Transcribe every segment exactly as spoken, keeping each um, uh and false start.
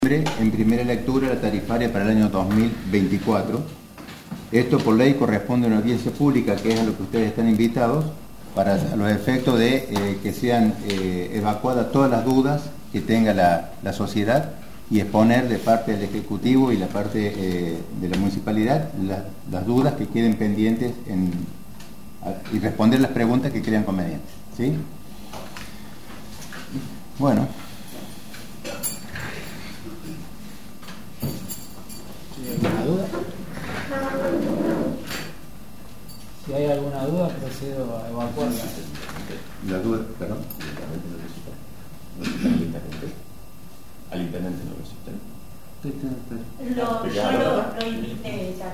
en primera lectura la tarifaria para el año dos mil veinticuatro. Esto por ley corresponde a una audiencia pública, que es a lo que ustedes están invitados, para los efectos de eh, que sean eh, evacuadas todas las dudas que tenga la, la sociedad y exponer de parte del Ejecutivo y la parte eh, de la Municipalidad la, las dudas que queden pendientes en, a, y responder las preguntas que crean convenientes, ¿sí? Bueno. ¿Alguna duda? Si hay alguna duda, procedo a evacuarla. La duda, perdón. Al intendente no lo existe. Lo, yo lo, lo invité ya.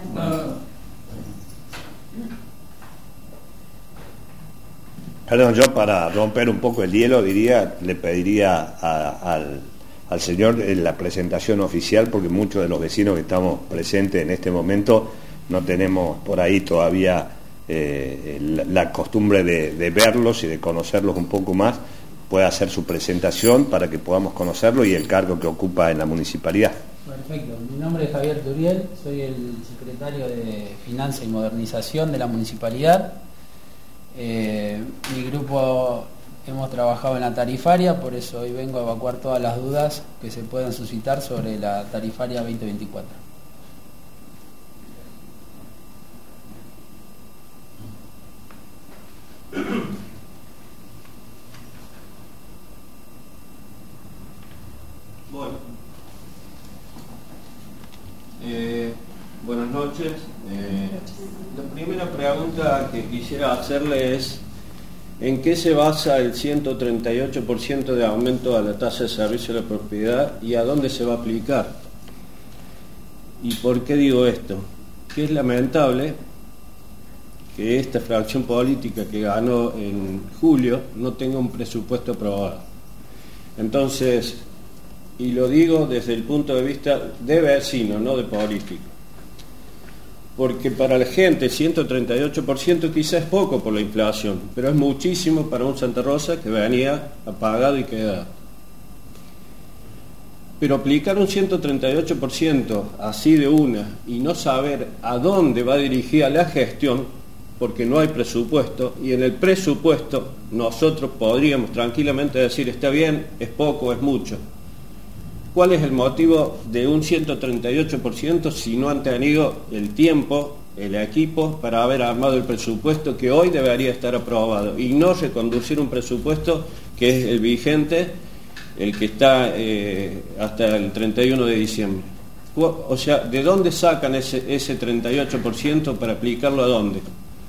Perdón, yo para romper un poco el hielo diría, le pediría a, al, al señor la presentación oficial, porque muchos de los vecinos que estamos presentes en este momento no tenemos por ahí todavía eh, la, la costumbre de, de verlos y de conocerlos un poco más. Puede hacer su presentación para que podamos conocerlo y el cargo que ocupa en la municipalidad. Perfecto, mi nombre es Javier Turiel, soy el secretario de Finanza y Modernización de la municipalidad. Eh, mi grupo hemos trabajado en la tarifaria, por eso hoy vengo a evacuar todas las dudas que se puedan suscitar sobre la tarifaria veinte veinticuatro. Bueno, eh, buenas noches. Eh, la primera pregunta que quisiera hacerle es: ¿en qué se basa el ciento treinta y ocho por ciento de aumento a la tasa de servicio de la propiedad y a dónde se va a aplicar? ¿Y por qué digo esto? Que es lamentable que esta fracción política que ganó en julio no tenga un presupuesto aprobado. Entonces, y lo digo desde el punto de vista de vecino, no de político, porque para la gente ciento treinta y ocho por ciento quizás es poco por la inflación, pero es muchísimo para un Santa Rosa que venía apagado y quedado. Pero aplicar un ciento treinta y ocho por ciento así de una y no saber a dónde va dirigida la gestión, porque no hay presupuesto, y en el presupuesto nosotros podríamos tranquilamente decir está bien, es poco, es mucho. ¿Cuál es el motivo de un ciento treinta y ocho por ciento si no han tenido el tiempo, el equipo, para haber armado el presupuesto que hoy debería estar aprobado y no reconducir un presupuesto que es el vigente, el que está eh, hasta el treinta y uno de diciembre? O sea, ¿de dónde sacan ese, ese treinta y ocho por ciento para aplicarlo a dónde?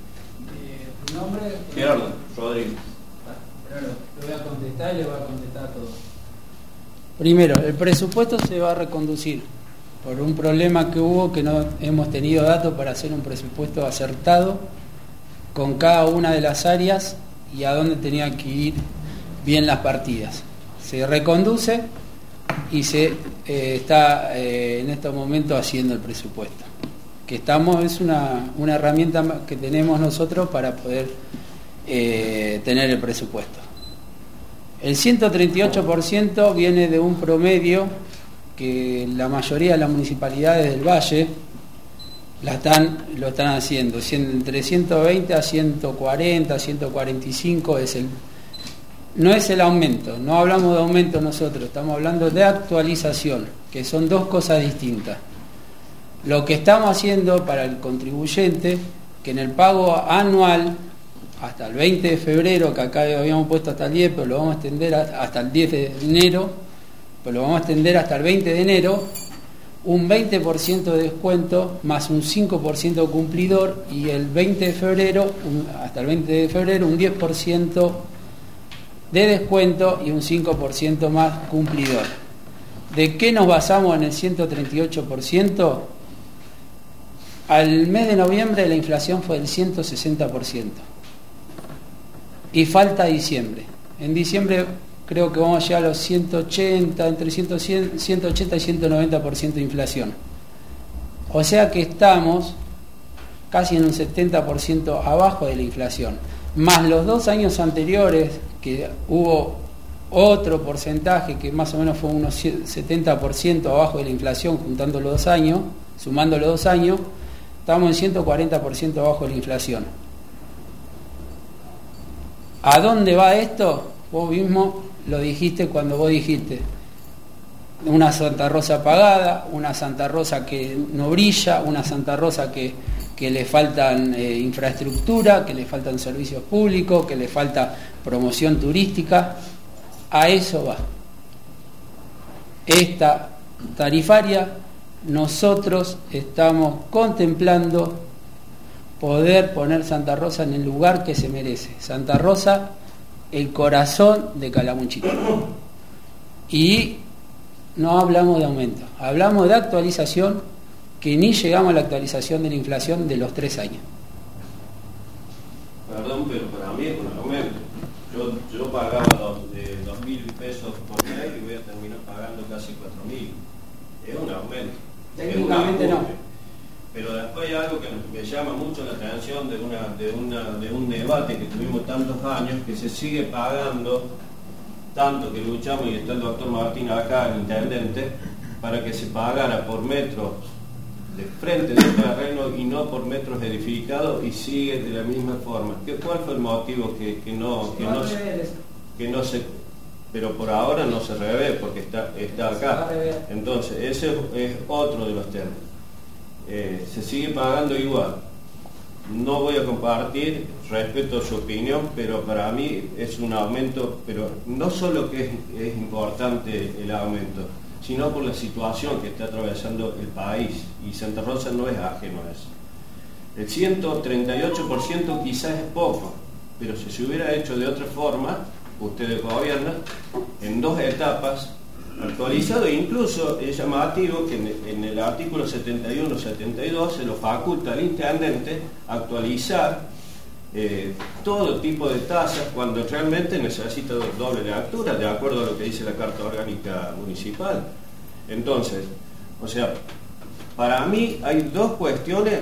¿Tu nombre? Gerardo Rodríguez. Gerardo, le voy a contestar y le voy a contestar a todos. Primero, el presupuesto se va a reconducir por un problema que hubo, que no hemos tenido datos para hacer un presupuesto acertado con cada una de las áreas y a dónde tenían que ir bien las partidas. Se reconduce y se eh, está eh, en estos momentos haciendo el presupuesto. Que estamos, es una, una herramienta que tenemos nosotros para poder eh, tener el presupuesto. El ciento treinta y ocho por ciento viene de un promedio que la mayoría de las municipalidades del Valle la están, lo están haciendo, entre ciento veinte a ciento cuarenta, ciento cuarenta y cinco es el, no es el aumento, no hablamos de aumento nosotros, estamos hablando de actualización, que son dos cosas distintas. Lo que estamos haciendo para el contribuyente, que en el pago anual hasta el veinte de febrero, que acá habíamos puesto hasta el diez, pero lo vamos a extender hasta el diez de enero, pero lo vamos a extender hasta el veinte de enero, un veinte por ciento de descuento más un cinco por ciento cumplidor, y el veinte de febrero, un, hasta el veinte de febrero, un diez por ciento de descuento y un cinco por ciento más cumplidor. ¿De qué nos basamos en el ciento treinta y ocho por ciento? Al mes de noviembre la inflación fue del ciento sesenta por ciento. Y falta diciembre. En diciembre creo que vamos a llegar a los ciento ochenta, entre ciento ochenta y ciento noventa por ciento de inflación. O sea que estamos casi en un setenta por ciento abajo de la inflación. Más los dos años anteriores que hubo otro porcentaje que más o menos fue unos setenta por ciento abajo de la inflación juntando los dos años, sumando los dos años, estamos en ciento cuarenta por ciento abajo de la inflación. ¿A dónde va esto? Vos mismo lo dijiste cuando vos dijiste una Santa Rosa apagada, una Santa Rosa que no brilla, una Santa Rosa que, que le faltan eh, infraestructura, que le faltan servicios públicos, que le falta promoción turística. A eso va. Esta tarifaria, nosotros estamos contemplando poder poner Santa Rosa en el lugar que se merece. Santa Rosa, el corazón de Calamuchita. Y no hablamos de aumento, hablamos de actualización, que ni llegamos a la actualización de la inflación de los tres años. Perdón, pero para mí es un aumento. Yo, yo pagaba dos, de dos mil pesos por mes y voy a terminar pagando casi cuatro mil. Es un aumento. Técnicamente es un no. Pero después hay algo que me llama mucho la atención de, una, de, una, de un debate que tuvimos tantos años, que se sigue pagando, tanto que luchamos, y está el doctor Martín acá, el intendente, para que se pagara por metros de frente del terreno y no por metros edificados, y sigue de la misma forma. ¿Qué, ¿Cuál fue el motivo que, que, no, que, no, que no se... Pero por ahora no se revé porque está, está acá. Entonces, ese es otro de los temas. Eh, se sigue pagando igual. No voy a compartir, respeto su opinión, pero para mí es un aumento, pero no solo que es, es importante el aumento, sino por la situación que está atravesando el país, y Santa Rosa no es ajeno a eso. El ciento treinta y ocho por ciento quizás es poco, pero si se hubiera hecho de otra forma, ustedes gobiernan en dos etapas, actualizado, e incluso es llamativo que en, en el artículo setenta y uno setenta y dos se lo faculta al intendente actualizar eh, todo tipo de tasas cuando realmente necesita doble lectura, de acuerdo a lo que dice la Carta Orgánica Municipal. Entonces, o sea, para mí hay dos cuestiones,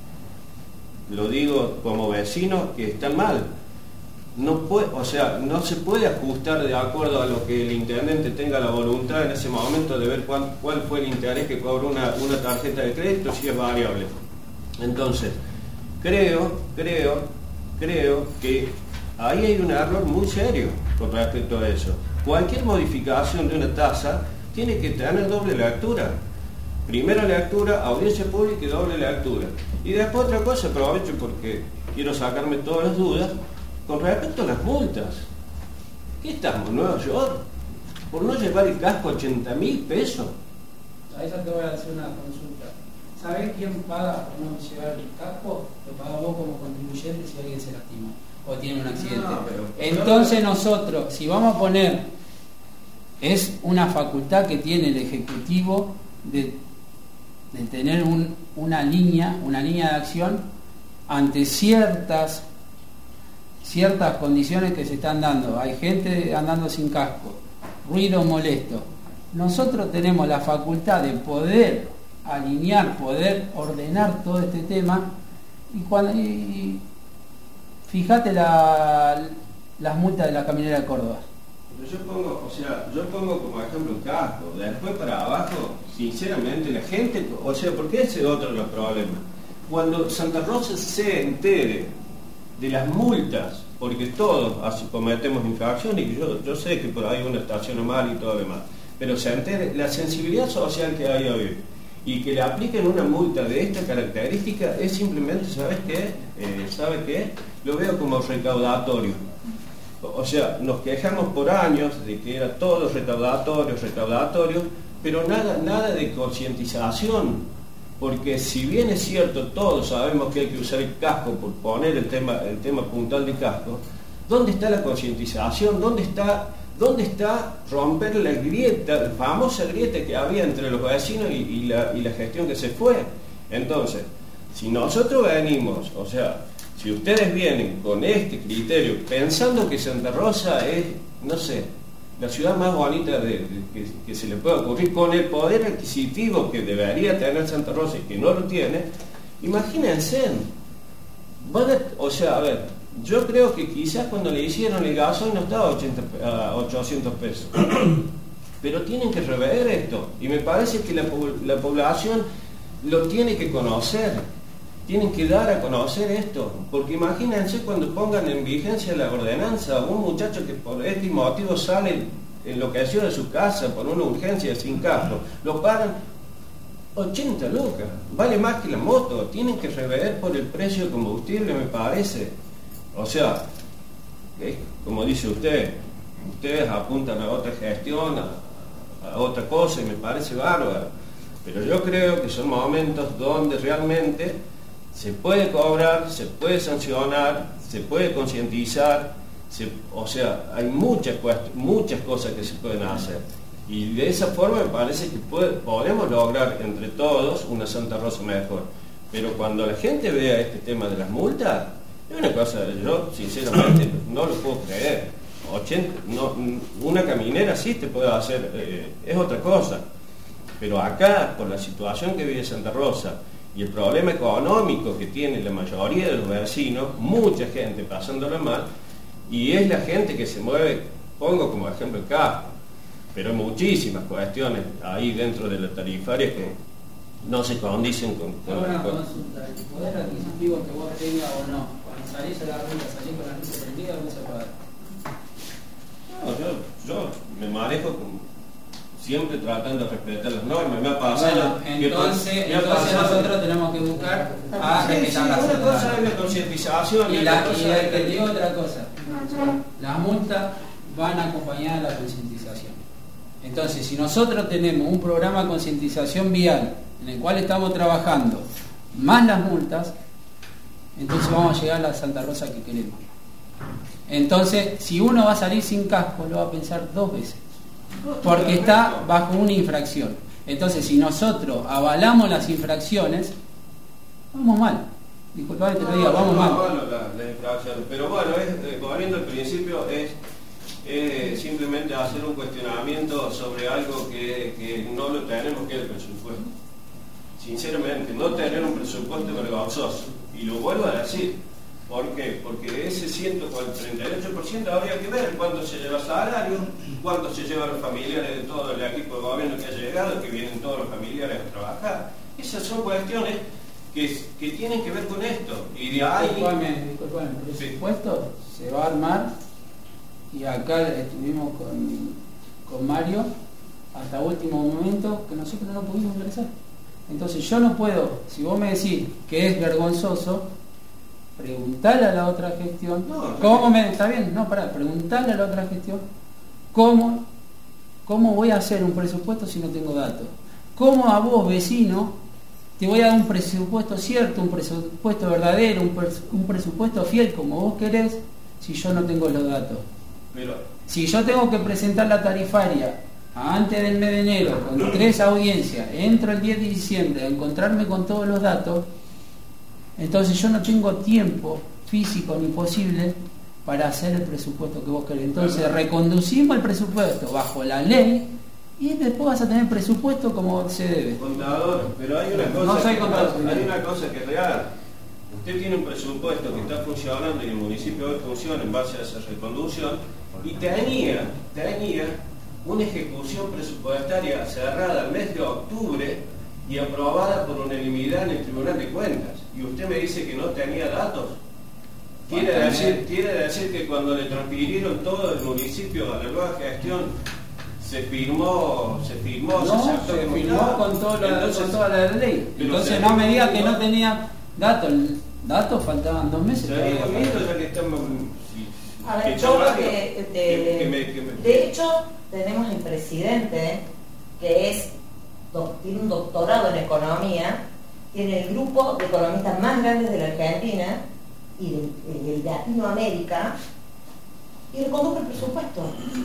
lo digo como vecino, que están mal. No puede, o sea, no se puede ajustar de acuerdo a lo que el intendente tenga la voluntad en ese momento de ver cuál, cuál fue el interés que cobra una, una tarjeta de crédito, si es variable. Entonces, creo, creo, creo que ahí hay un error muy serio con respecto a eso. Cualquier modificación de una tasa tiene que tener doble lectura. Primera lectura, audiencia pública y doble lectura. Y después otra cosa, aprovecho porque quiero sacarme todas las dudas. Con respecto a las multas, ¿qué estamos en Nueva York? ¿Por no llevar el casco ochenta mil pesos? A eso te voy a hacer una consulta. ¿Sabés quién paga por no llevar el casco? Lo pagas vos como contribuyente si alguien se lastima o tiene un accidente. No, pero, Entonces nosotros, si vamos a poner, es una facultad que tiene el Ejecutivo de, de tener un, una línea, una línea de acción ante ciertas ciertas condiciones que se están dando. Hay gente andando sin casco, ruido molesto. Nosotros tenemos la facultad de poder alinear, poder ordenar todo este tema, y cuando y, y, fíjate la, las multas de la caminera de Córdoba. Pero yo pongo, o sea, yo pongo como ejemplo un casco, de después para abajo, sinceramente la gente, o sea, porque ese es otro de los problemas. Cuando Santa Rosa se entere de las multas, porque todos así cometemos infracciones, y yo, yo sé que por ahí uno estaciona mal y todo lo demás, pero se entere la sensibilidad social que hay hoy y que le apliquen una multa de esta característica, es simplemente, ¿sabes qué? Eh, ¿sabe qué? Lo veo como recaudatorio. O sea, nos quejamos por años de que era todo recaudatorio, recaudatorio, pero nada, nada de concientización. Porque si bien es cierto, todos sabemos que hay que usar el casco, por poner el tema, el tema puntual de casco, ¿dónde está la concientización? ¿Dónde está, dónde está romper la grieta, la famosa grieta que había entre los vecinos y, y, la, y la gestión que se fue? Entonces, si nosotros venimos, o sea, si ustedes vienen con este criterio, pensando que Santa Rosa es, no sé, la ciudad más bonita de, de, que, que se le puede ocurrir, con el poder adquisitivo que debería tener Santa Rosa y que no lo tiene, imagínense, van a, o sea, a ver, yo creo que quizás cuando le hicieron el gasoil no estaba a ochocientos pesos. Pero tienen que rever esto. Y me parece que la, la población lo tiene que conocer. Tienen que dar a conocer esto. Porque imagínense cuando pongan en vigencia la ordenanza, un muchacho que por este motivo sale enloquecido de su casa por una urgencia sin casco, lo pagan ochenta lucas. Vale más que la moto. Tienen que rever por el precio de combustible, me parece. O sea, ¿eh? Como dice usted, ustedes apuntan a otra gestión, a, a otra cosa, y me parece bárbaro. Pero yo creo que son momentos donde realmente se puede cobrar, se puede sancionar, se puede concientizar, se, o sea, hay muchas, muchas cosas que se pueden hacer. Y de esa forma me parece que puede, podemos lograr entre todos una Santa Rosa mejor. Pero cuando la gente vea este tema de las multas, es una cosa, yo sinceramente no lo puedo creer. ochenta, no, una caminera sí te puede hacer, eh, es otra cosa. Pero acá, por la situación que vive Santa Rosa y el problema económico que tiene la mayoría de los vecinos, mucha gente pasándola mal, y es la gente que se mueve, pongo como ejemplo el casco, pero hay muchísimas cuestiones ahí dentro de la tarifaria que no se condicen con... con, Ahora, con... consulta, el poder adquisitivo que vos tengas o no, cuando salís a la ruta, salís con la luz prendida, ¿cómo se paga? No, yo, yo me manejo con, siempre tratando de respetar las normas. Me ha pasado... Bueno, entonces, me ha entonces pasado, nosotros tenemos que buscar a sí, sí, respetar las una cosa normas. es la concientización Y, y la, otra y cosa el que es... te digo otra cosa, las multas van acompañadas de la concientización. Entonces, si nosotros tenemos un programa de concientización vial en el cual estamos trabajando, más las multas, entonces vamos a llegar a la Santa Rosa que queremos. Entonces, si uno va a salir sin casco, lo va a pensar dos veces, porque está bajo una infracción. Entonces, si nosotros avalamos las infracciones, vamos mal. Disculpame, te lo digo, vamos no, mal. no, bueno, la, la infracción. Pero bueno, es, eh, volviendo al principio, es eh, simplemente hacer un cuestionamiento sobre algo que, que no lo tenemos, que es el presupuesto. Sinceramente, no tener un presupuesto vergonzoso. Y lo vuelvo a decir. ¿Por qué? Porque ese ciento treinta y ocho por ciento habría que ver cuánto se lleva salario, cuánto se llevan los familiares de todo el equipo de gobierno que ha llegado, que vienen todos los familiares a trabajar. Esas son cuestiones que, que tienen que ver con esto. Y de ahí... Disculpame, disculpame, el presupuesto se va a armar, y acá estuvimos con, con Mario hasta último momento que nosotros no pudimos ingresar. Entonces yo no puedo, si vos me decís que es vergonzoso, preguntarle a la otra gestión, no, ¿cómo me, está bien? No, pará, preguntarle a la otra gestión, ¿cómo, cómo voy a hacer un presupuesto si no tengo datos? ¿Cómo a vos, vecino, te voy a dar un presupuesto cierto, un presupuesto verdadero, un, pres, un presupuesto fiel como vos querés, si yo no tengo los datos? Pero, si yo tengo que presentar la tarifaria antes del mes de enero, con tres audiencias, entro el diez de diciembre a encontrarme con todos los datos, entonces yo no tengo tiempo físico ni posible para hacer el presupuesto que vos querés. Entonces reconducimos el presupuesto bajo la ley y después vas a tener presupuesto como se debe. Contador, pero hay una cosa, no soy que, contador, hay una cosa que es real. Usted tiene un presupuesto que está funcionando y el municipio hoy funciona en base a esa reconducción, y tenía, tenía una ejecución presupuestaria cerrada el mes de octubre y aprobada por unanimidad en el Tribunal de Cuentas. Y usted me dice que no tenía datos. Quiere decir, quiere decir que cuando le transfirieron todo el municipio a la nueva gestión, se firmó, se firmó, no, se aceptó se como firmó estaba. con, todo la, Entonces, con toda la ley. Entonces se no me diga que firmó. no tenía datos. Datos faltaban dos meses. Se todavía había para- visto ya que estamos... si- A ver, que yo creo varios- que, de, que- que me- que me- de hecho tenemos el presidente que es doc- tiene un doctorado en economía, tiene el grupo de economistas más grandes de la Argentina y de, de Latinoamérica, y reconduce el presupuesto.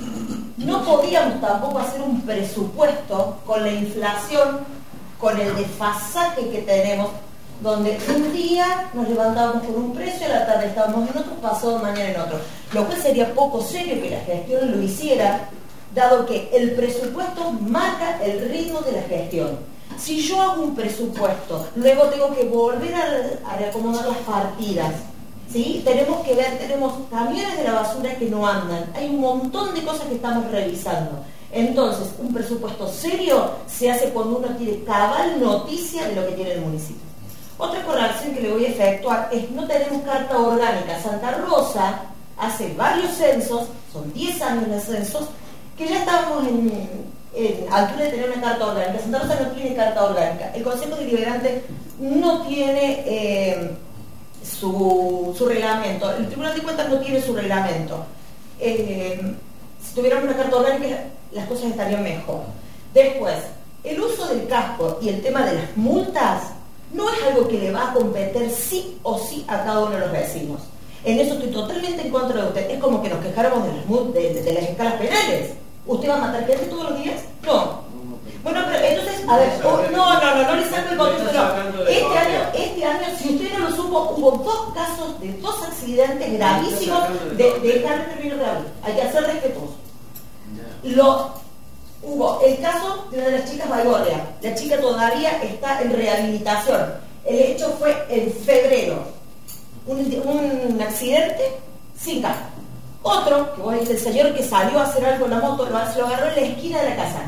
No podíamos tampoco hacer un presupuesto con la inflación, con el desfasaje que tenemos, donde un día nos levantábamos con un precio, a la tarde estábamos en otro, pasado mañana en otro. Lo cual sería poco serio que la gestión lo hiciera, dado que el presupuesto marca el ritmo de la gestión. Si yo hago un presupuesto, luego tengo que volver a, a reacomodar las partidas, ¿sí? Tenemos que ver, tenemos camiones de la basura que no andan, hay un montón de cosas que estamos revisando. Entonces, un presupuesto serio se hace cuando uno tiene cabal noticia de lo que tiene el municipio. Otra corrección que le voy a efectuar es no tenemos carta orgánica. Santa Rosa hace varios censos, son diez años de censos, que ya estamos en, en altura de tener una carta orgánica. Santa Rosa no tiene carta orgánica. El Consejo Deliberante no tiene eh, su, su reglamento. El Tribunal de Cuentas no tiene su reglamento. Eh, si tuviéramos una carta orgánica, las cosas estarían mejor. Después, el uso del casco y el tema de las multas no es algo que le va a competir sí o sí a cada uno de los vecinos. En eso estoy totalmente en contra de usted. Es como que nos quejáramos de las, de, de, de las escalas penales. ¿Usted va a matar gente todos los días? No. Bueno, pero entonces, a ver, oh, no, no, no, no le saco el contexto. No. Este año, este año, si usted no lo supo, hubo dos casos de dos accidentes gravísimos de, de carne termino de abril. Hay que ser respetuoso. Lo, hubo el caso de una de las chicas Baigorria. La chica todavía está en rehabilitación. El hecho fue en febrero. Un, un accidente sin casco. Otro, que vos dices, el señor que salió a hacer algo en la moto, lo, lo agarró en la esquina de la casa.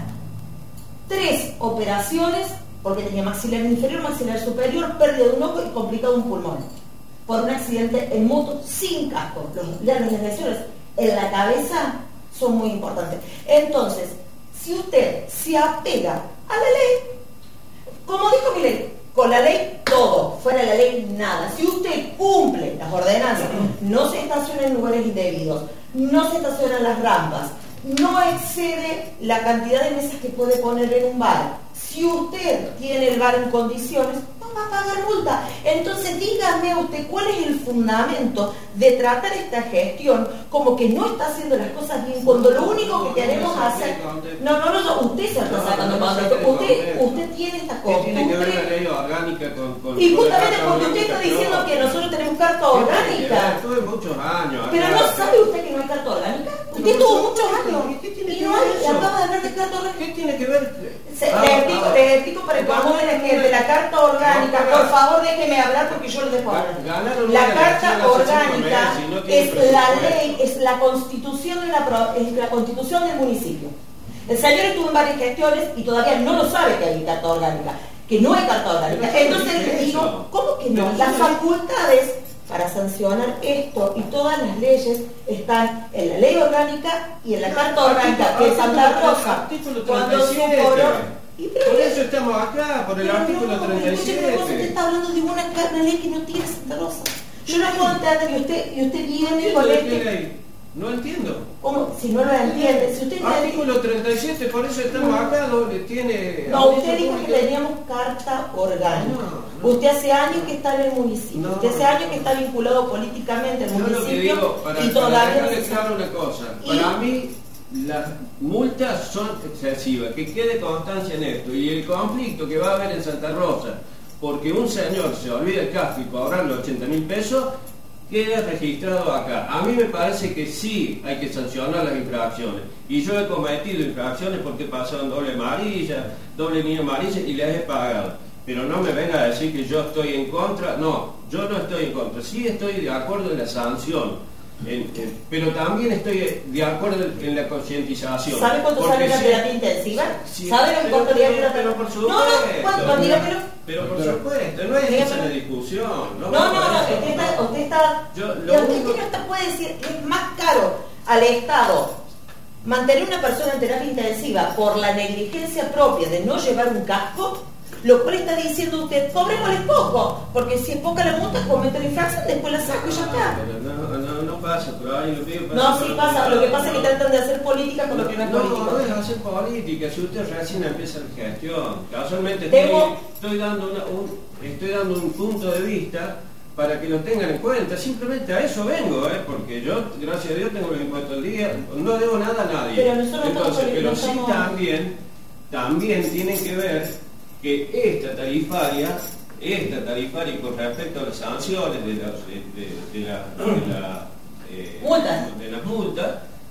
Tres operaciones, porque tenía maxilar inferior, maxilar superior, pérdida de un ojo y complicado un pulmón. Por un accidente en moto sin casco. Los, las lesiones en la cabeza son muy importantes. Entonces, si usted se apega a la ley, como dijo mi ley, con la ley todo, fuera de la ley nada. Si usted cumple las ordenanzas, no se estaciona en lugares indebidos, no se estaciona en las rampas, no excede la cantidad de mesas que puede poner en un bar. Si usted tiene el bar en condiciones, no va a pagar multa. Entonces dígame usted cuál es el fundamento de tratar esta gestión como que no está haciendo las cosas bien, cuando lo único que queremos hacer... No, no, no, usted se está sacando contexto. Usted, usted tiene esta costumbre... Tiene que ver la ley orgánica con... con y justamente porque usted está diciendo que nosotros tenemos carta orgánica. Tuve muchos años. Pero no sabe usted que no hay carta orgánica. Usted tuvo muchos años. ¿Qué tiene y que no ver hay, eso? acaba de hablar de carta orgánica. ¿Qué tiene que ver? Se, Ah, le explico, ah, le explico para el colmo de la gente, la carta orgánica, por favor déjeme hablar porque yo lo dejo hablar. La carta orgánica es la ley, es la constitución de la, es la constitución del municipio. El señor estuvo en varias gestiones y todavía no lo sabe que hay carta orgánica, que no hay carta orgánica. Entonces le digo, ¿cómo que no? Las facultades para sancionar esto y todas las leyes están en la ley orgánica y en la carta orgánica de Santa Rosa. Cuando su coro... Por eso estamos acá, por el pero artículo no, treinta y siete. Usted está hablando de una, una ley que no tiene Santa Rosa. Yo no puedo entender que usted, y usted viene con este... No entiendo. ¿Cómo? Si no lo entiende, si usted artículo treinta y siete, por eso estamos acá, donde tiene... No, usted dijo que teníamos carta orgánica. No, no. Usted hace años que está en el municipio. No, usted hace años que está vinculado políticamente al municipio. Yo lo que digo, para, y para todavía dejarle claro una cosa, y... para mí las multas son excesivas, que quede constancia en esto, y el conflicto que va a haber en Santa Rosa, porque un señor se olvida el casco y cobrarle ochenta mil pesos, queda registrado acá. A mí me parece que sí hay que sancionar las infracciones, y yo he cometido infracciones porque pasaron doble amarilla, doble línea amarilla y las he pagado, pero no me venga a decir que yo estoy en contra. No, yo no estoy en contra, sí estoy de acuerdo en la sanción, En, en, pero también estoy de acuerdo en la concientización. ¿Sabe cuánto sale la terapia intensiva? Sí, ¿Sabe lo que cuánto le da? Pero por supuesto. No, no, ¿cuánto? Diga, pero... pero por supuesto, no es esa la discusión. No, no, no, no, usted está... Usted, está, Yo, lo usted único... no está, puede decir, es más caro al Estado mantener una persona en terapia intensiva por la negligencia propia de no llevar un casco, lo cual está diciendo usted, cobrémosle poco, porque si es poca la multa, comete la infracción, después la saco y ya está. No, no, no pasa, pero ahí lo pido. No, sí pasa, lo que pasa es que tratan de hacer política con lo que no es política. No, no es hacer política, si usted recién empieza la gestión. Casualmente Tengo... estoy, estoy, dando una, un, estoy dando un punto de vista para que lo tengan en cuenta, simplemente a eso vengo, ¿eh? Porque yo, gracias a Dios, tengo los impuestos al día, no debo nada a nadie. Pero nosotros Entonces, no pero no sí estamos... también, también tienen que ver que esta tarifaria, esta tarifaria con respecto a las sanciones de las, de, de, de la, de la, eh, multas, de las multas,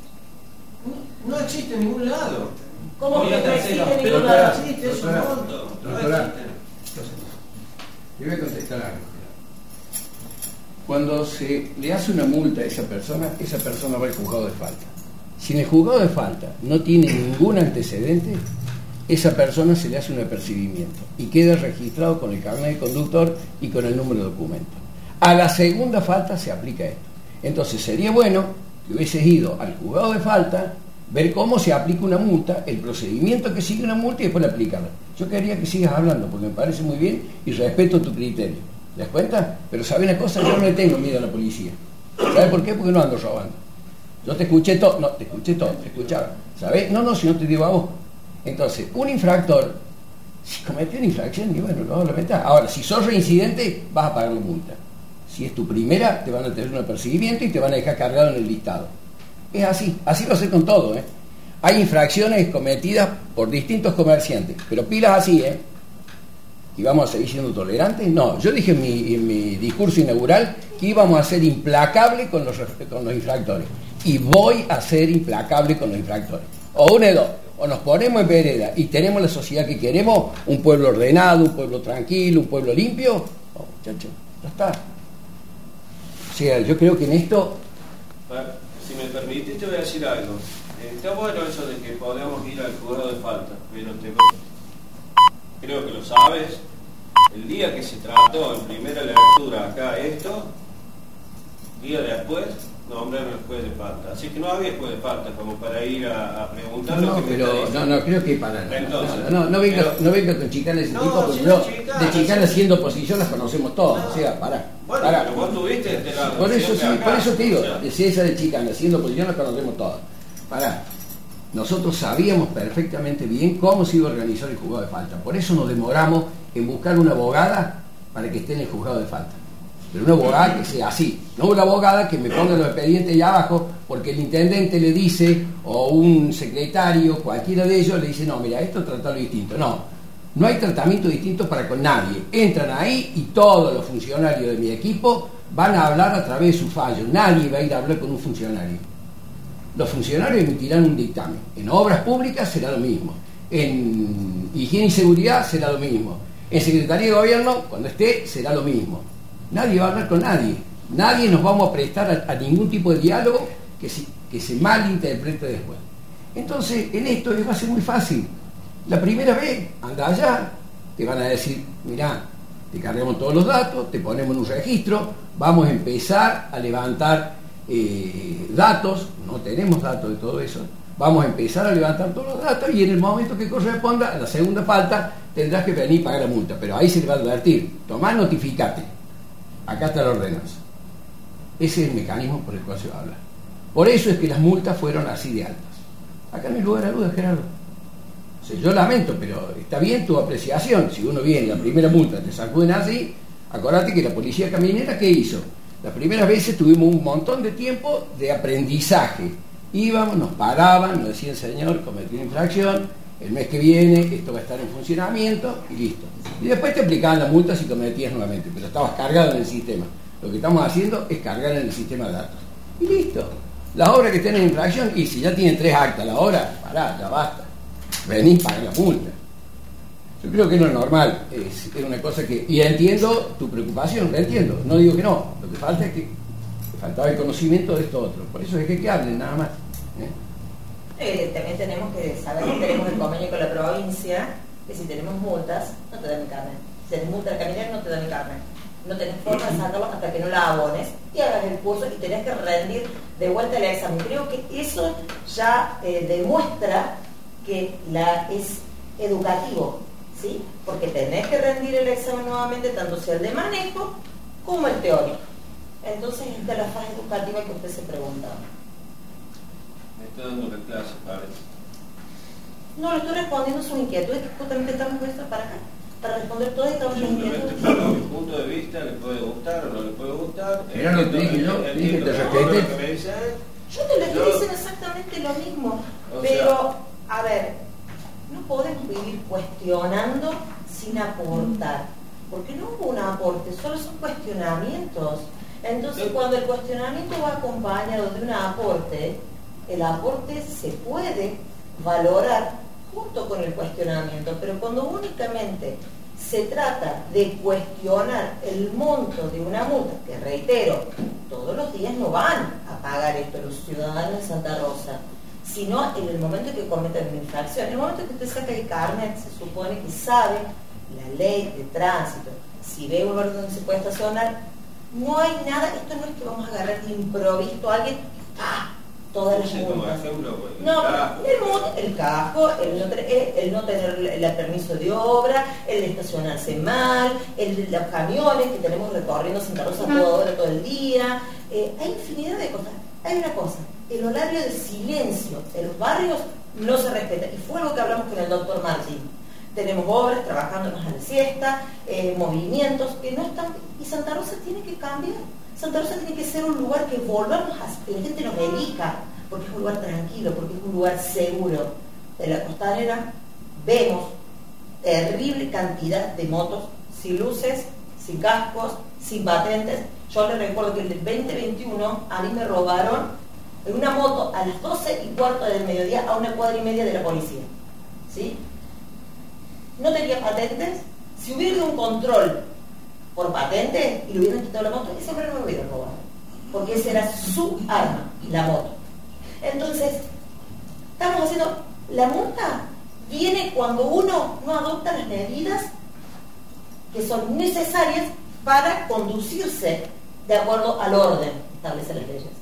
no, no existe en ningún lado. ¿Cómo que no existe en ningún lado? lado? No existe, es un monto. No existe. Yo voy a contestar algo. cuando se le hace una multa a esa persona, esa persona va al juzgado de falta. Si en el juzgado de falta no tiene ningún antecedente, esa persona se le hace un apercibimiento y queda registrado con el carnet de conductor y con el número de documento. A la segunda falta se aplica esto. Entonces sería bueno que hubieses ido al juzgado de falta, ver cómo se aplica una multa, el procedimiento que sigue una multa y después aplicarla. Yo quería que sigas hablando porque me parece muy bien y respeto tu criterio. ¿Te das cuenta? Pero ¿sabe una cosa? Yo no le tengo miedo a la policía. ¿Sabe por qué? Porque no ando robando. Yo te escuché todo, no, te escuché todo, te escuchaba. ¿Sabes? No, no, si no te digo a vos. Entonces, un infractor, si cometió una infracción, y bueno, lo lamentar. Ahora, si sos reincidente, vas a pagar la multa. Si es tu primera, te van a tener un apercibimiento y te van a dejar cargado en el listado. Es así, así lo sé con todo, ¿eh? Hay infracciones cometidas por distintos comerciantes, pero pilas así, ¿eh? ¿Y vamos a seguir siendo tolerantes? No, yo dije en mi, en mi discurso inaugural que íbamos a ser implacables con los, con los infractores. Y voy a ser implacable con los infractores. O una de dos, o nos ponemos en vereda y tenemos la sociedad que queremos, un pueblo ordenado, un pueblo tranquilo, un pueblo limpio, oh, muchachos, ya está. O sea, yo creo que en esto... Si me permitís te voy a decir algo. Está bueno eso de que podamos ir al juzgado de falta, pero te... creo que lo sabes. El día que se trató en primera lectura acá esto, día después nombraron el juez de falta. Así que no había juez de falta como para ir a, a preguntar no, lo que pero, me está no, no, creo que para Entonces, no, no, no, venga, pero, no venga con chicanas de ese no, tipo, porque si no, no chicanas, de chicanas sí. siendo oposición las conocemos todas, No. o sea, pará. Bueno, pará. pero vos tuviste este lado. Por eso sí, acá, por eso te digo, o sea. si esa de chicanas siendo oposición las conocemos todas. Pará. Nosotros sabíamos perfectamente bien cómo se iba a organizar el juzgado de falta. Por eso nos demoramos en buscar una abogada para que esté en el juzgado de falta. Pero una abogada que sea así, no una abogada que me ponga los expedientes allá abajo porque el intendente le dice, o un secretario, cualquiera de ellos le dice, no, mira, esto tratalo distinto. No, no hay tratamiento distinto para con nadie. Entran ahí y todos los funcionarios de mi equipo van a hablar a través de su fallo. Nadie va a ir a hablar con un funcionario. Los funcionarios emitirán un dictamen. En obras públicas será lo mismo. En higiene y seguridad será lo mismo. En Secretaría de Gobierno, cuando esté, será lo mismo. Nadie va a hablar con nadie. Nadie nos vamos a prestar a, a ningún tipo de diálogo que se, que se malinterprete después. Entonces, en esto va a ser muy fácil. La primera vez, anda allá, te van a decir, mirá, te cargamos todos los datos, te ponemos en un registro, vamos a empezar a levantar eh, datos, no tenemos datos de todo eso, vamos a empezar a levantar todos los datos y en el momento que corresponda, a la segunda falta, tendrás que venir y pagar la multa. Pero ahí se le va a advertir, tomá, notificate. Acá está la ordenanza. Ese es el mecanismo por el cual se va a hablar. Por eso es que las multas fueron así de altas. Acá no hay lugar a dudas, Gerardo. O sea, yo lamento, pero está bien tu apreciación. Si uno viene la primera multa, te sacuden así, acordate que la policía caminera, ¿qué hizo? Las primeras veces tuvimos un montón de tiempo de aprendizaje. Íbamos, nos paraban, nos decían, señor, cometió una infracción, el mes que viene esto va a estar en funcionamiento y listo. Y después te aplicaban la multa si cometías nuevamente, pero estabas cargado en el sistema. Lo que estamos haciendo es cargar en el sistema de datos. Y listo. Las obras que estén en infracción, y si ya tienen tres actas la hora, pará, ya basta. Vení, paga la multa. Yo creo que es lo normal, es, es una cosa que... Y entiendo tu preocupación, la entiendo, no digo que no. Lo que falta es que faltaba el conocimiento de esto otro. Por eso es que, que hablen nada más. ¿eh? Eh, también tenemos que saber que tenemos el convenio con la provincia, que si tenemos multas, no te dan el carnet. Si tenés multa al caminar, no te dan el carnet. No tenés forma de sacarlo hasta que no la abones y hagas el curso y tenés que rendir de vuelta el examen. Creo que eso ya eh, demuestra que la es educativo, ¿sí? Porque tenés que rendir el examen nuevamente, tanto sea el de manejo como el teórico. Entonces, esta es la fase educativa que usted se preguntaba. Me está dando la clase, parece. No, le estoy respondiendo sus inquietudes, que justamente estamos puestos para acá, para responder todas estas Simplemente inquietudes. por mi punto de vista le puede gustar o no le puede gustar. Pero no te dije yo, te dije que te respete. Lo que me dicen, Yo te lo estoy Yo- diciendo exactamente lo mismo, O pero, a ver, no podemos vivir cuestionando sin aportar, porque no hubo un aporte, solo son cuestionamientos. Entonces, cuando el cuestionamiento va acompañado de un aporte, el aporte se puede valorar junto con el cuestionamiento, pero cuando únicamente se trata de cuestionar el monto de una multa, que reitero, todos los días no van a pagar esto los ciudadanos de Santa Rosa, sino en el momento en que cometen una infracción. En el momento en que usted saca el carnet, se supone que sabe la ley de tránsito. Si ve un lugar donde se puede estacionar, no hay nada, esto no es que vamos a agarrar de improviso a alguien, ¡ah! Todas las Sí, como multas. ejemplo, el No, casco. el, mu- el casco, el no, tener, el, el no tener el, el permiso de obra, el de estacionarse mal, el de los camiones que tenemos recorriendo Santa Rosa toda hora, todo el día. Eh, hay infinidad de cosas. Hay una cosa, el horario de silencio en los barrios no se respeta. Y fue algo que hablamos con el doctor Martín. Tenemos obras, trabajándonos a la siesta, eh, movimientos que no están... Y Santa Rosa tiene que cambiar. Santa Rosa tiene que ser un lugar que volvamos a... que la gente nos elija, porque es un lugar tranquilo, porque es un lugar seguro. En la Costanera vemos terrible cantidad de motos sin luces, sin cascos, sin patentes. Yo les recuerdo que el del veinte veintiuno a mí me robaron en una moto a las doce y cuarto del mediodía a una cuadra y media de la policía. ¿Sí? No tenía patentes. Si hubiera ido un control por patente y le hubieran quitado la moto, ese hombre no lo hubiera robado, porque esa era su arma, la moto. Entonces, estamos haciendo, la multa viene cuando uno no adopta las medidas que son necesarias para conducirse de acuerdo al orden que establece las leyes.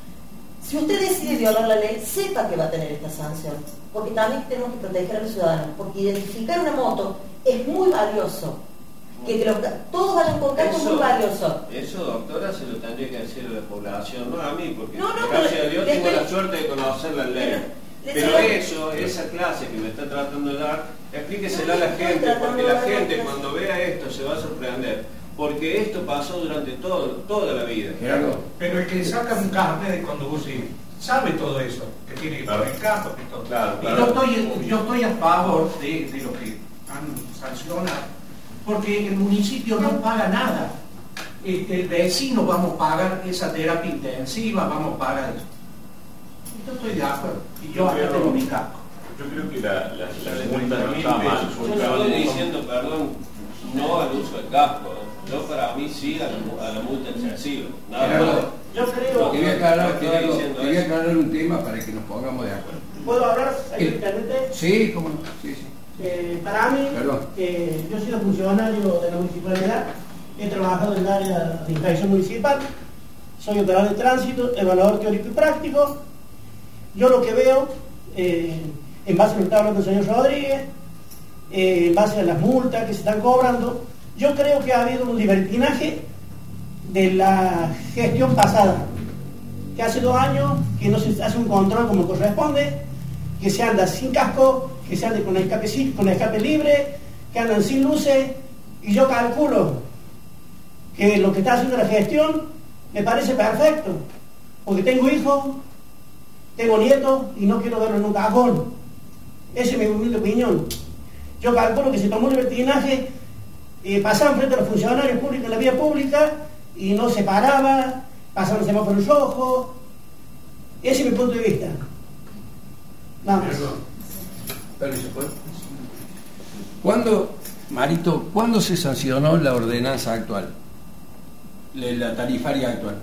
Si usted decide violar la ley, sepa que va a tener esta sanción, porque también tenemos que proteger a los ciudadanos, porque identificar una moto es muy valioso. Que, que los, todos vayan con casco es muy valioso. Eso, doctora, se lo tendría que decir a la población, no a mí, porque no, no, gracias pero, a Dios tengo la suerte de conocer la ley. Pero, pero eso, esa clase que me está tratando de dar, explíquesela a la gente, porque la gente cuando vea esto se va a sorprender, porque esto pasó durante todo, toda la vida. Gerardo. Pero el que saca un carnet de conducir sabe todo eso, que tiene que poner casco y todo. Claro, Y claro. yo estoy, yo estoy a favor de, de lo que han sancionado, porque el municipio no paga nada. Este, el vecino vamos a pagar esa terapia intensiva, vamos a pagar eso. Yo estoy de acuerdo, y yo acá tengo mi casco. Yo creo que la, la, la Yo multa no está mal. no estoy diciendo, perdón, no al uso del casco. Yo para mí sí a la, a la multa excesiva. Nada más. Gerardo, Yo creo, quería aclarar, estoy Gerardo, diciendo quería eso. aclarar un tema para que nos pongamos de acuerdo. ¿puedo hablar? Sí. Directamente? Sí, cómo no. Sí, sí. Eh, para mí, Perdón. eh, yo he sido funcionario de la municipalidad, he trabajado en el área de inspección municipal, soy operador de tránsito, evaluador teórico y práctico. Yo lo que veo, eh, en base a lo que está hablando el señor Rodríguez, eh, en base a las multas que se están cobrando, yo creo que ha habido un libertinaje de la gestión pasada, que hace dos años que no se hace un control como corresponde, que se anda sin casco, que se anda con escape, con escape libre, que andan sin luces, y yo calculo que lo que está haciendo la gestión me parece perfecto, porque tengo hijos, tengo nietos y no quiero verlo en un cajón. Esa es mi humilde opinión. Yo calculo que se tomó un libertinaje, eh, pasaban frente a los funcionarios públicos en la vía pública y no se paraba, pasaban el semáforo en rojo. Ese es mi punto de vista. Vamos. Permiso, ¿puedo? ¿Cuándo, Marito, cuándo se sancionó la ordenanza actual? La, la tarifaria actual.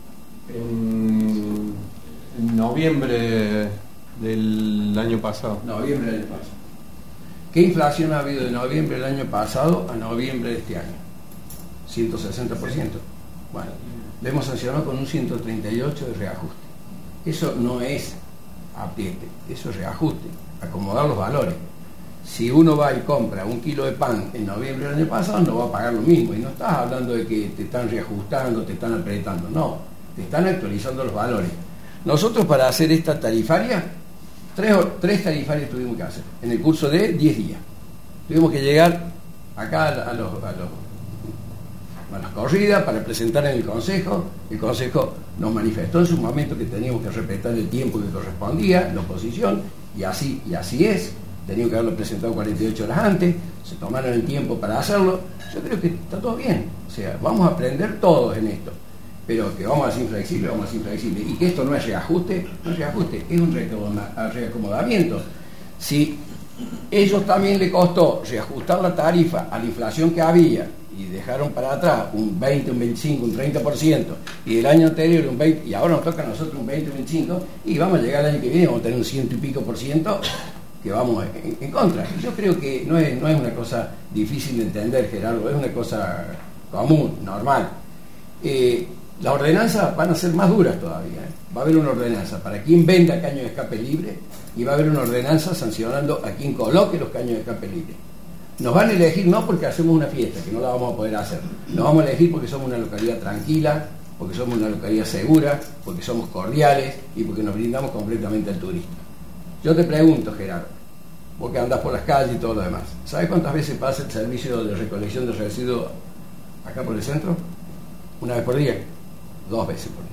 En, en noviembre del año pasado. Noviembre del año pasado. ¿Qué inflación ha habido de noviembre del año pasado a noviembre de este año? ciento sesenta por ciento. Bueno, le hemos sancionado con un ciento treinta y ocho de reajuste. Eso no es apriete, eso es reajuste, acomodar los valores. Si uno va y compra un kilo de pan en noviembre del año pasado, no va a pagar lo mismo. Y no estás hablando de que te están reajustando, te están apretando, no, te están actualizando los valores. Nosotros, para hacer esta tarifaria, tres, tres tarifarias tuvimos que hacer en el curso de diez días. Tuvimos que llegar acá a, a, los, a, los, a las corridas para presentar en el Consejo. El Consejo nos manifestó en su momento que teníamos que respetar el tiempo que correspondía, la oposición, y así, y así es. Teníamos que haberlo presentado cuarenta y ocho horas antes, se tomaron el tiempo para hacerlo. Yo creo que está todo bien, o sea, vamos a aprender todos en esto, pero que vamos a ser inflexibles, vamos a ser inflexibles, y que esto no es reajuste, no es reajuste, es un reacomodamiento. Si Ellos también le costó reajustar la tarifa a la inflación que había y dejaron para atrás un veinte, un veinticinco, un treinta por ciento y el año anterior un veinte, y ahora nos toca a nosotros un veinte, un veinticinco, y vamos a llegar al año que viene, vamos a tener un ciento y pico por ciento que vamos en, en contra. Yo creo que no es, no es una cosa difícil de entender, Gerardo, es una cosa común, normal. Eh, las ordenanzas van a ser más duras todavía, ¿eh? Va a haber una ordenanza para quien venda caño de escape libre y va a haber una ordenanza sancionando a quien coloque los caños de escape libre. Nos van a elegir no porque hacemos una fiesta, que no la vamos a poder hacer. Nos vamos a elegir porque somos una localidad tranquila, porque somos una localidad segura, porque somos cordiales y porque nos brindamos completamente al turista. Yo te pregunto, Gerardo, vos que andás por las calles y todo lo demás, ¿sabes cuántas veces pasa el servicio de recolección de residuos acá por el centro? ¿Una vez por día? Dos veces por día.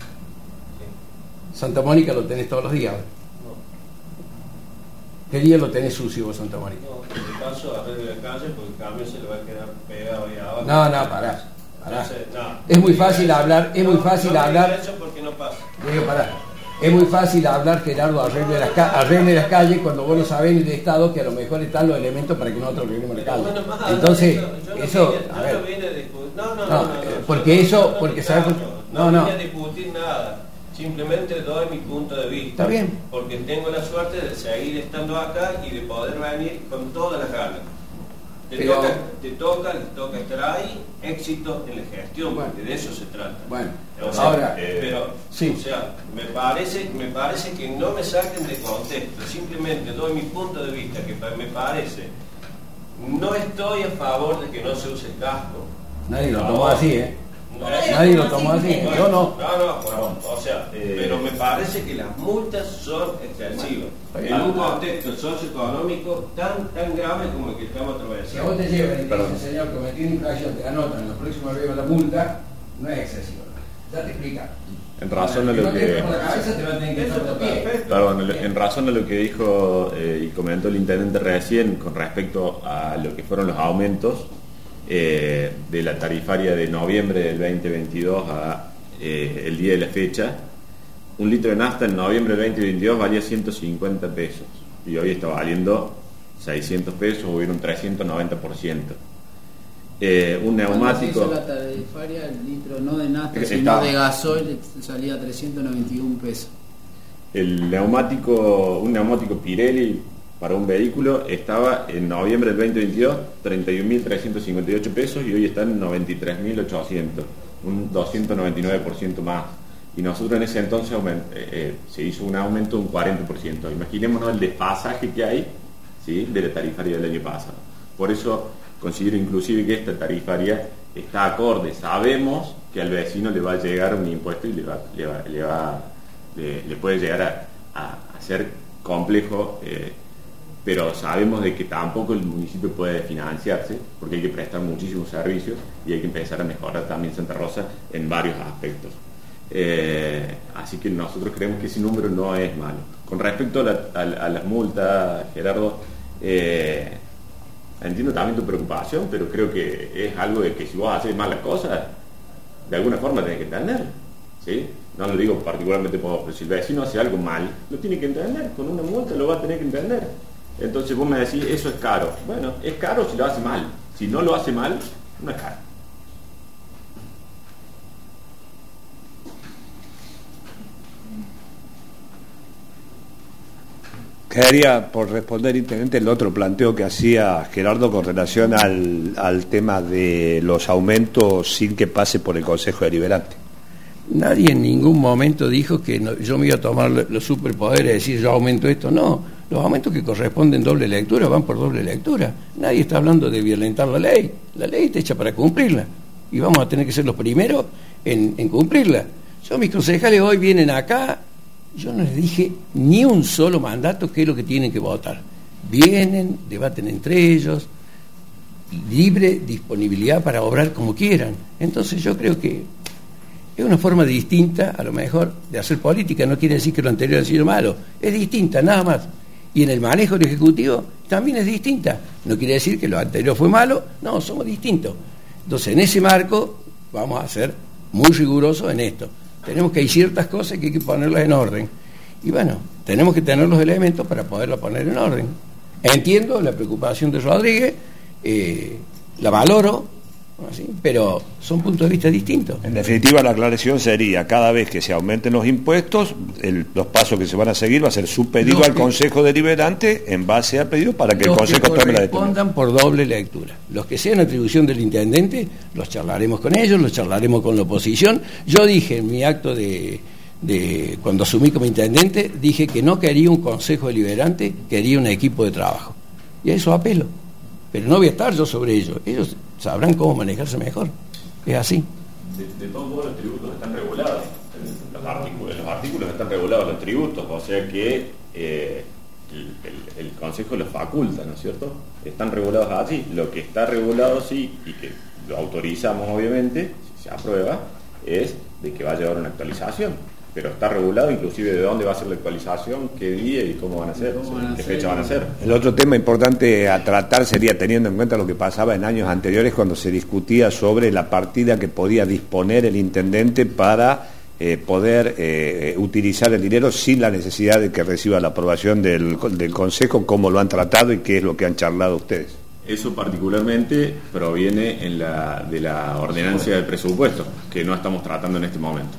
Santa Mónica lo tenés todos los días. ¿Qué día lo tenés sucio vos, Santa Mónica? No, en el caso arregle la calle porque el cambio se le va a quedar pegado ahí abajo. No, no, pará, pará. Entonces, no. Es muy fácil hablar, es muy No, fácil no hablar. Eso porque no pasa. Digo, pará. Es muy fácil hablar, Gerardo, arregle las, ca arregle las calles cuando vos no sabés en el Estado que a lo mejor están los elementos para que nosotros arreglemos la calle. Bueno, más, Entonces, yo, yo no eso, vine, a yo ver. no vine a discutir, no, no, No, no, no, no, porque yo, eso, yo porque no, sabes, no, no, no. vine a discutir nada. Simplemente doy mi punto de vista. Está bien. Porque tengo la suerte de seguir estando acá y de poder venir con todas las ganas. Te, Pero, toca, te toca, les toca estar ahí, éxito en la gestión, bueno, porque de eso se trata. Bueno, o sea, ahora, eh, pero, sí. o sea, me parece, me parece que no me saquen de contexto, simplemente doy mi punto de vista, que me parece, no estoy a favor de que no se use el casco. Nadie lo tomó así, ¿eh? No, Nadie lo tomó así, bueno, yo no. No, no, bueno, o sea, eh, pero me parece que las multas son excesivas. En un contexto socioeconómico tan tan grave como el que estamos Si a atravesando. vos te llevan y te dicen, señor, cometió una infracción, te anotan, la próxima vez la multa, no es excesivo. Ya te explica. En razón a Si no lo te que... entra por la cabeza, te va a tener que Eso echar está los pies. perfecto. Perdón, en- en razón a lo que dijo eh, y comentó el intendente recién con respecto a lo que fueron los aumentos eh, de la tarifaria de noviembre del veinte veintidós a eh, el día de la fecha, un litro de nafta en noviembre del veinte veintidós valía ciento cincuenta pesos y hoy está valiendo seiscientos pesos, hubo un trescientos noventa por ciento. Eh, un Cuando se neumático... hizo la tarifaria, el litro no de nafta, Está- sino de gasoil salía a trescientos noventa y uno pesos. El neumático, un neumático Pirelli para un vehículo estaba en noviembre del veinte veintidós treinta y un mil trescientos cincuenta y ocho pesos y hoy está en noventa y tres mil ochocientos, un doscientos noventa y nueve por ciento más. Y nosotros en ese entonces aument- eh, eh, se hizo un aumento de un cuarenta por ciento. Imaginémonos el desfasaje que hay, ¿sí?, de la tarifaria del año pasado. Por eso considero inclusive que esta tarifaria está acorde. Sabemos que al vecino le va a llegar un impuesto y le va, le va, le va Le, le puede llegar a, a, a ser complejo, eh, pero sabemos de que tampoco el municipio puede financiarse porque hay que prestar muchísimos servicios y hay que empezar a mejorar también Santa Rosa en varios aspectos. Eh, así que nosotros creemos que ese número no es malo. Con respecto a, la, a, a las multas, Gerardo, eh, entiendo también tu preocupación, pero creo que es algo de que si vos haces malas cosas, de alguna forma tenés que entenderlo, ¿sí? No lo digo particularmente por vos, pero si el vecino hace algo mal, lo tiene que entender, con una multa lo va a tener que entender. Entonces vos me decís, eso es caro. Bueno, es caro si lo hace mal. Si no lo hace mal, no es caro. Quedaría por responder, intendente, el otro planteo que hacía Gerardo con relación al, al tema de los aumentos sin que pase por el Consejo Deliberante. Nadie en ningún momento dijo que no, yo me iba a tomar los superpoderes y decir yo aumento esto. No, los aumentos que corresponden doble lectura van por doble lectura. Nadie está hablando de violentar la ley. La ley está hecha para cumplirla y vamos a tener que ser los primeros en, en cumplirla. Yo, mis concejales hoy vienen acá, yo no les dije ni un solo mandato que es lo que tienen que votar. Vienen, debaten entre ellos, libre disponibilidad para obrar como quieran. Entonces yo creo que es una forma distinta, a lo mejor, de hacer política. No quiere decir que lo anterior ha sido malo, es distinta, nada más. Y en el manejo del Ejecutivo también es distinta. No quiere decir que lo anterior fue malo, no, somos distintos. Entonces, en ese marco, vamos a ser muy rigurosos en esto. Tenemos que hay ciertas cosas que hay que ponerlas en orden. Y bueno, tenemos que tener los elementos para poderlas poner en orden. Entiendo la preocupación de Rodríguez, eh, la valoro, ¿sí? Pero son puntos de vista distintos. En definitiva, la aclaración sería, cada vez que se aumenten los impuestos, el, los pasos que se van a seguir va a ser su pedido Los al que- Consejo Deliberante en base al pedido para que el Los Consejo que tome la determinación. correspondan por doble lectura. Los que sean atribución del intendente, los charlaremos con ellos, los charlaremos con la oposición. Yo dije en mi acto de, de cuando asumí como intendente, dije que no quería un Consejo Deliberante, quería un equipo de trabajo. Y a eso apelo. Pero no voy a estar yo sobre ellos. Ellos sabrán cómo manejarse mejor. Es así. De, de todos modos, los tributos están regulados. Los artículos, los artículos están regulados, los tributos, o sea que eh, el, el, el Consejo los faculta, ¿no es cierto? Están regulados así. Lo que está regulado, sí, y que lo autorizamos, obviamente, si se aprueba, es de que va a llevar una actualización. Pero está regulado inclusive de dónde va a ser la actualización, qué día y cómo van a ser, ¿Cómo van a qué ser? fecha van a ser. El otro tema importante a tratar sería, teniendo en cuenta lo que pasaba en años anteriores cuando se discutía sobre la partida que podía disponer el intendente para eh, poder eh, utilizar el dinero sin la necesidad de que reciba la aprobación del, del Consejo, cómo lo han tratado y qué es lo que han charlado ustedes. Eso particularmente proviene en la, de la ordenanza del presupuesto, que no estamos tratando en este momento.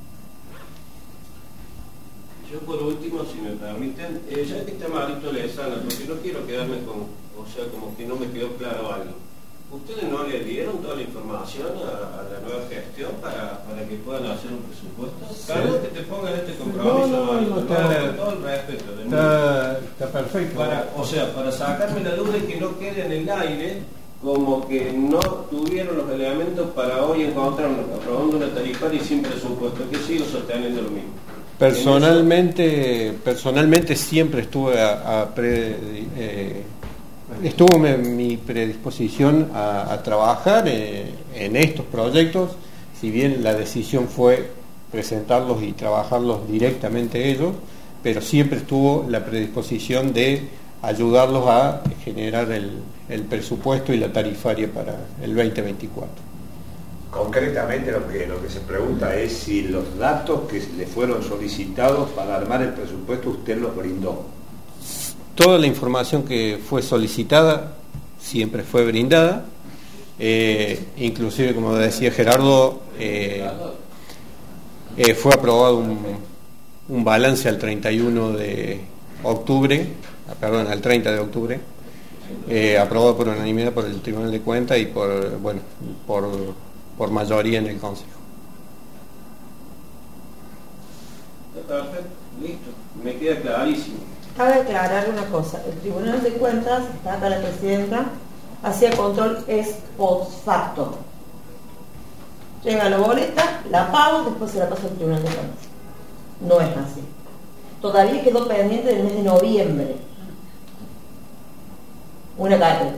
Yo por último, si me permiten, eh, ya que está Marito Lezana, porque no quiero quedarme con, o sea, como que no me quedó claro algo. ¿Ustedes no le dieron toda la información a, a la nueva gestión para, para que puedan hacer un presupuesto? Perdón que te pongan este compromiso, No, no, Marito, no, está- no, con todo el respeto del mundo. Está, está perfecto. Para, o sea, para sacarme la duda y que no quede en el aire como que no tuvieron los elementos para hoy encontrarnos aprobando una tarifaria y sin presupuesto, que sigo sosteniendo lo mismo. Personalmente, personalmente siempre estuve a, a pre- eh, estuvo mi, mi predisposición a, a trabajar eh, en estos proyectos, si bien la decisión fue presentarlos y trabajarlos directamente ellos, pero siempre estuvo la predisposición de ayudarlos a generar el, el presupuesto y la tarifaria para el veinte veinticuatro. Concretamente lo que, lo que se pregunta es si los datos que le fueron solicitados para armar el presupuesto usted los brindó. Toda la información que fue solicitada siempre fue brindada, eh, inclusive como decía Gerardo, eh, eh, fue aprobado un, un balance al treinta y uno de octubre, perdón, al treinta de octubre, eh, aprobado por unanimidad por el Tribunal de Cuentas y por, bueno, por, por mayoría en el Consejo. Está perfecto, listo, me queda clarísimo. Cabe aclarar una cosa, el Tribunal de Cuentas, está acá la presidenta, hacía control ex post facto. Llega la boleta, la pago, después se la pasa al Tribunal de Cuentas. No es así. Todavía quedó pendiente del mes de noviembre una carpeta.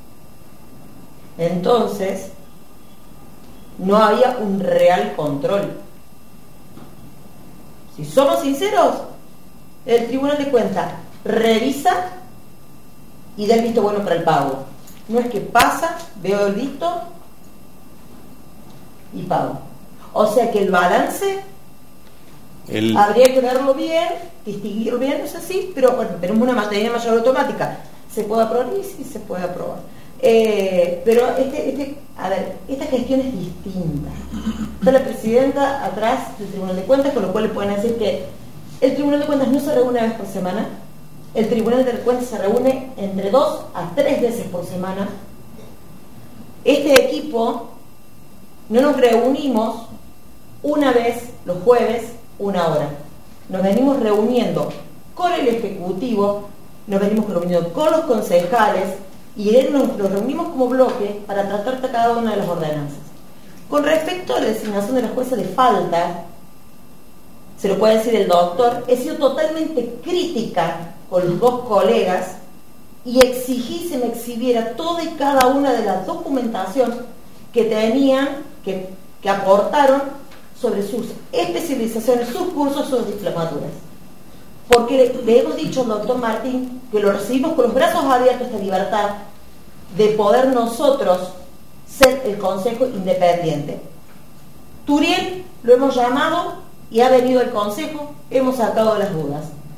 Entonces, no había un real control. Si somos sinceros, el Tribunal de Cuentas revisa y da el visto bueno para el pago. No es que pasa, veo el visto y pago. O sea que el balance El, habría que verlo bien, distinguirlo bien, no es así, pero bueno, tenemos una materia mayor automática. ¿Se puede aprobar? Y sí, se puede aprobar. Eh, pero este, este, a ver, esta gestión es distinta. Está la presidenta atrás del Tribunal de Cuentas, con lo cual le pueden decir que el Tribunal de Cuentas no se reúne una vez por semana. El Tribunal de Cuentas se reúne entre dos a tres veces por semana. Este equipo no nos reunimos una vez los jueves, una hora. Nos venimos reuniendo con el Ejecutivo, nos venimos reuniendo con los concejales y nos, nos reunimos como bloque para tratar cada una de las ordenanzas. Con respecto a la designación de la jueza de falta, se lo puede decir el doctor, he sido totalmente crítica con los dos colegas y exigí se me exhibiera toda y cada una de las documentación que tenían, que, que aportaron sobre sus especializaciones, sus cursos, sus diplomaturas. Porque le, le hemos dicho al doctor Martín que lo recibimos con los brazos abiertos, esta libertad de poder nosotros ser el Consejo Independiente. Turiel lo hemos llamado y ha venido al Consejo, hemos sacado las dudas.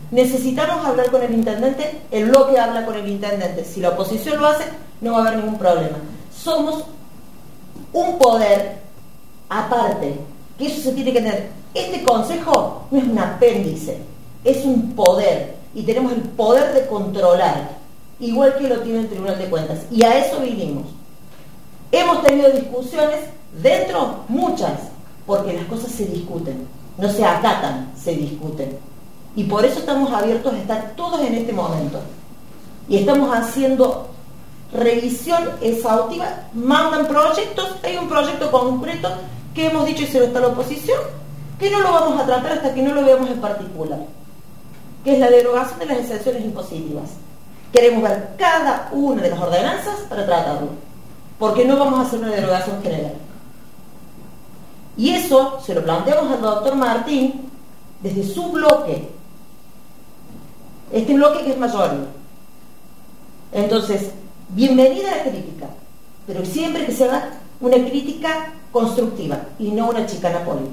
Necesitamos hablar con el intendente, el bloque habla con el intendente. Si la oposición lo hace, no va a haber ningún problema. Somos un poder aparte, que eso se tiene que tener. Este consejo no es un apéndice, es un poder, y tenemos el poder de controlar, igual que lo tiene el Tribunal de Cuentas, y a eso vinimos. Hemos tenido discusiones dentro, muchas, porque las cosas se discuten, no se acatan, se discuten, y por eso estamos abiertos a estar todos en este momento, y estamos haciendo revisión exhaustiva. Mandan proyectos, hay un proyecto concreto que hemos dicho y se lo está la oposición, que no lo vamos a tratar hasta que no lo veamos en particular, que es la derogación de las exenciones impositivas. Queremos ver cada una de las ordenanzas para tratarlo, porque no vamos a hacer una derogación general. Y eso se lo planteamos al doctor Martín desde su bloque, este bloque que es mayoría. Entonces, bienvenida la crítica, pero siempre que se haga una crítica constructiva y no una chicana política.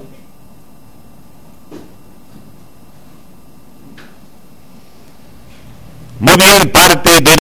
Muy bien, parte de